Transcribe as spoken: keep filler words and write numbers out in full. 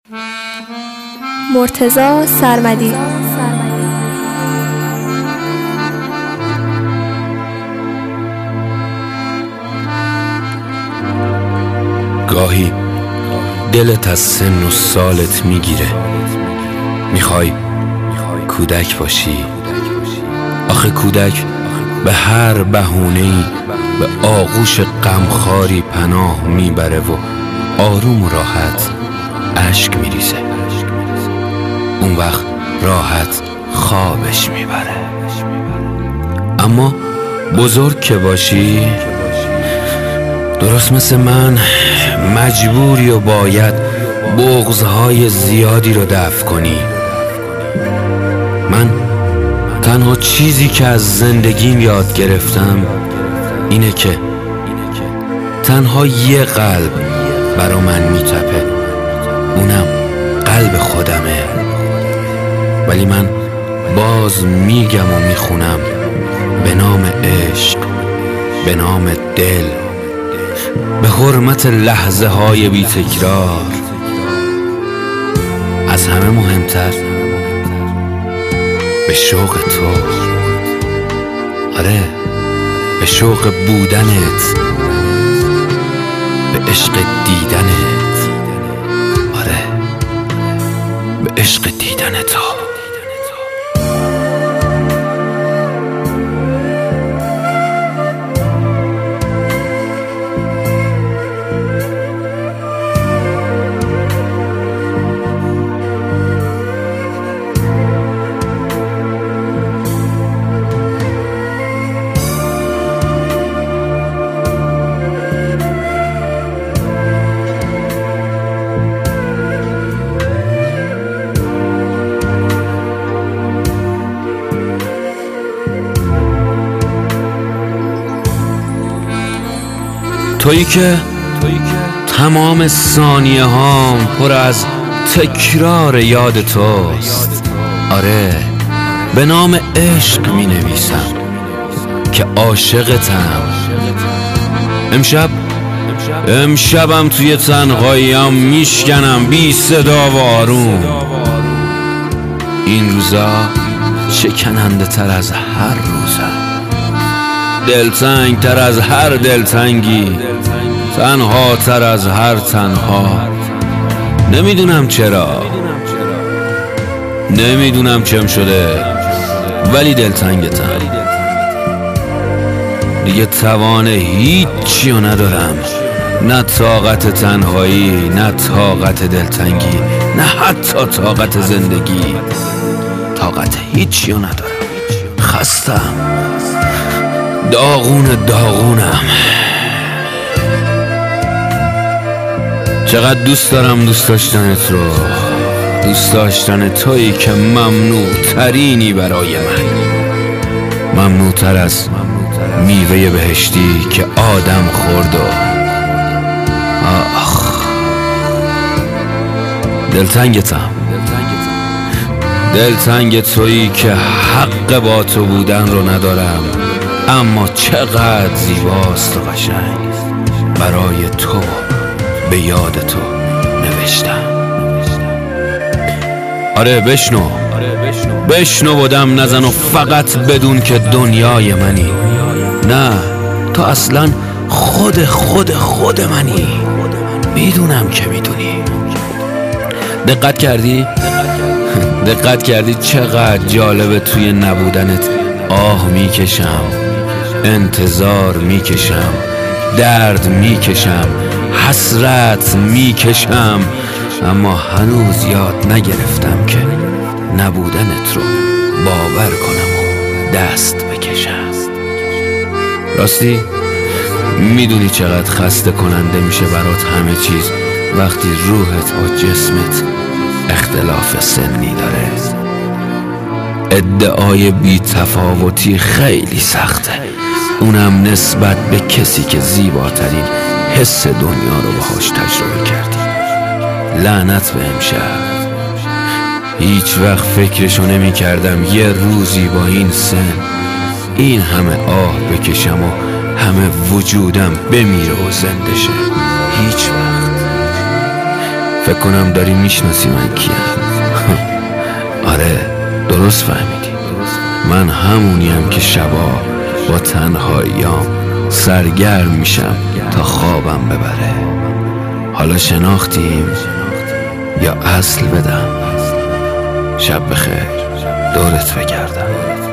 مرتضی سرمدی. گاهی دلت از سن و سالت میگیره، میخوای کودک باشی. آخه کودک به هر بهونه‌ای به آغوش غمخواری پناه میبره و آروم و راحت اشک میریزه. اون وقت راحت خوابش میبره. اما بزرگ که باشی، درست مثل من مجبوری و باید بغض‌های زیادی رو دفع کنی. من تنها چیزی که از زندگیم یاد گرفتم اینه که تنها یه قلب برا من میتپه، اونم قلب خودمه. ولی من باز میگم و میخونم به نام عشق، به نام دل، به حرمت لحظه های بی تکرار، از همه مهمتر به شوق تو. آره، به شوق بودنت، به عشق دیدنت. آره، به عشق دیدن تو. تویی که تمام ثانیه هام پر از تکرار یاد توست. آره، به نام عشق می نویسم که عاشقتم. امشب امشبم توی تنهاییم میشکنم بی صدا و آروم. این روزا شکننده تر از هر روزم، دلتنگ تر از هر دلتنگی، تنها تر از هر تنها. نمیدونم چرا، نمیدونم چم شده، ولی دلتنگتم. دیگه توان هیچی رو ندارم، نه طاقت تنهایی، نه طاقت دلتنگی، نه حتی طاقت زندگی. طاقت هیچی رو ندارم. خستم، داغون داغونم. چقدر دوست دارم دوست داشتنت رو، دوست داشتن تویی که ممنوع ترینی برای من، ممنوع تر از میوه بهشتی که آدم خورد. و آخ، دلتنگتم، دلتنگ تویی که حق با تو بودن رو ندارم، اما چقدر زیباست و قشنگ. برای تو به یاد تو نوشتم. آره، بشنو بشنو و دم نزن و فقط بدون که دنیای منی. نه، تو اصلا خود خود خود منی. میدونم که میدونی. دقت کردی؟ دقت کردی چقدر جالبه توی نبودنت آه میکشم، انتظار میکشم، درد میکشم، حسرت میکشم، اما هنوز یاد نگرفتم که نبودنت رو باور کنم و دست بکشم. راستی میدونی چقدر خسته کننده میشه برات همه چیز وقتی روحت با جسمت اختلاف سنی داره. ادعای بی تفاوتی خیلی سخته، اونم نسبت به کسی که زیباترین حس دنیا رو باهاش تجربه کردی. لعنت به امشب. هیچ وقت فکرشو نمی کردم یه روزی با این سن این همه آه بکشم و همه وجودم بمیره و زنده شه. هیچ وقت فکر کنم داری میشناسی من کیم. آره درست فهمیدی، من همونیم که شبا با تنهاییام سرگرم میشم تا خوابم ببره. حالا شناختیم یا اصل بدم؟ شب بخیر، دورت بگردم.